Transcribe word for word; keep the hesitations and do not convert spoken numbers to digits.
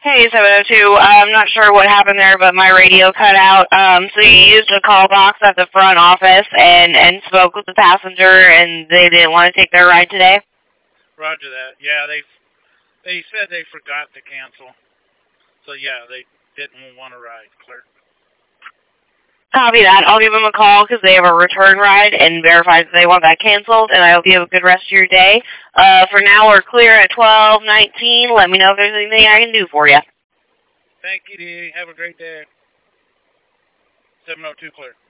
Hey, seven oh two. I'm not sure what happened there, but my radio cut out. Um, so you used a call box at the front office and, and spoke with the passenger, and they didn't want to take their ride today? Roger that. Yeah, they they said they forgot to cancel. So, yeah, they didn't want to ride, clerk. Copy that. I'll give them a call because they have a return ride and verify that they want that canceled, and I hope you have a good rest of your day. Uh, for now, we're clear at twelve nineteen. Let me know if there's anything I can do for you. Thank you, Dee. Have a great day. seven oh two clear.